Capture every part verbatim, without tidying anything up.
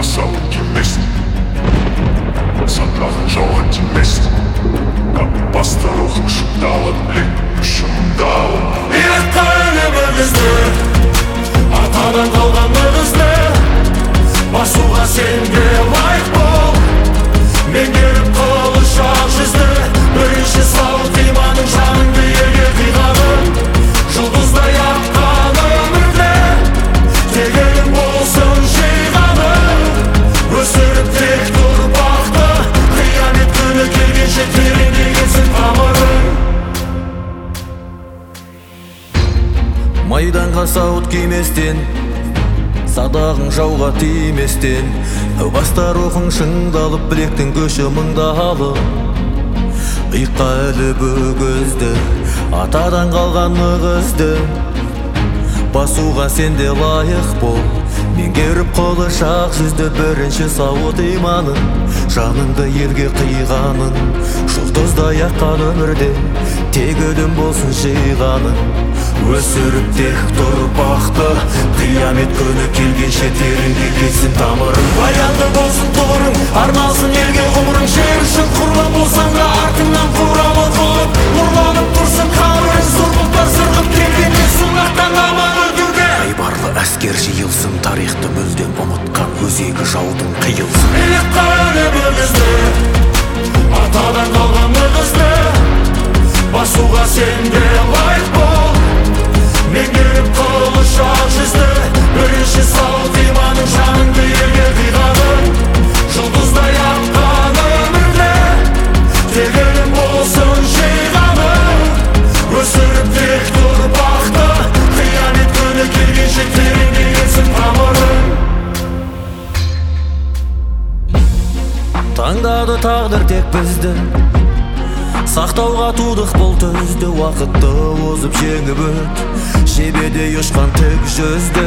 Wasser gemessen, Sandlachen жауға тимесін. Баста рухың шыңдалып, білек шыңдалып. Ұятқа өлімімізді, атадан қалғанымызды, басуға сенде лайық бол. Меңгеріп қылыш ақ жүзді, бірінші сауыт иманың жаныңды елге қиғанын. Жұлдыздай аққан өмірде, тегелің болсын жиғаның. Өсіріп тек тұрпақты, қиямет күні келгенше тереңдегенсің тамырың. Майданға сауыт киместен, садағың жауға тиместен, баста рухың шыңдалып, білектің көші мыңдалып. Иыққа іліп өгізді, атадан қалған мығызды, басуға сенде лайық бол. Меңгеріп қылыш ақ жүзді, бірінші сауыт иманың, жаныңды елге қиғаның. Жұлдыздай аққан өмірде, тек өлім болсын жиғаның. Өсіріп тек тұрпақты, қиямет күні келгенше тереңге кетсін тамырың. Баянды болсын тұғырың, арналсын елге ғұмырың. Жер үшін құрбан болсаң да артыңнан құралы қылып, нұрланып тұрсын қабірің. Зор бұлттар сырғып келгенде сынақтан аман өтуге. Айбарлы әскер жиылсын, тарихты мүлдем ұмытқан өзегі жаудың қиылсын. Ұятқа өлімімізді, атадан қалғанымызды, басуға сенде лайық бол. Меңгеріп қылыш ақ жүзді, бірінші сауыт иманың жаныңды елге қиғаның. Жұлдыздай аққан өмірде, тегелің болсын жиғаның. Өсіріп тек тұрпақты, қиямет күні келгенше тереңдегенсің тамырың. Таңдады тағдыр тек бізді, сақтауға тудық бұл төзді. Уақытты озып жеңіп өт, жебедей ұшқан тік жүзді.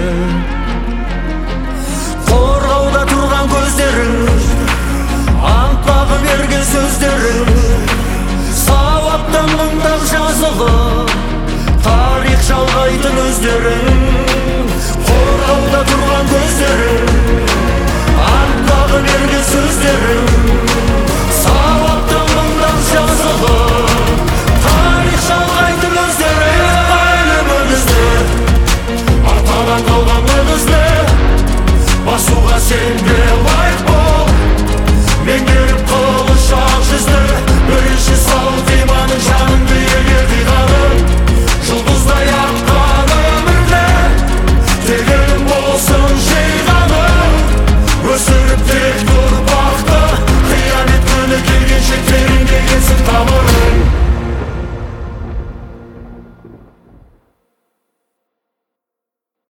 Қорғауда тұрған көздерің, ант берген сөздерің, сауаптан мыңдап жазылып, тарих жалғайтын өздерің.